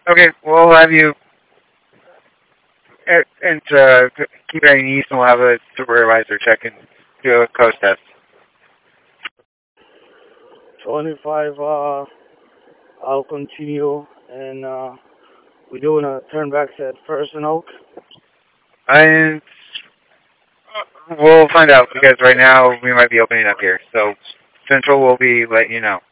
Okay, we'll have you and keep heading east, and we'll have a supervisor check and do a coast test. 25, I'll continue, and we're doing a turn back at First and Oak. And we'll find out because right now we might be opening up here. So Central will be letting you know.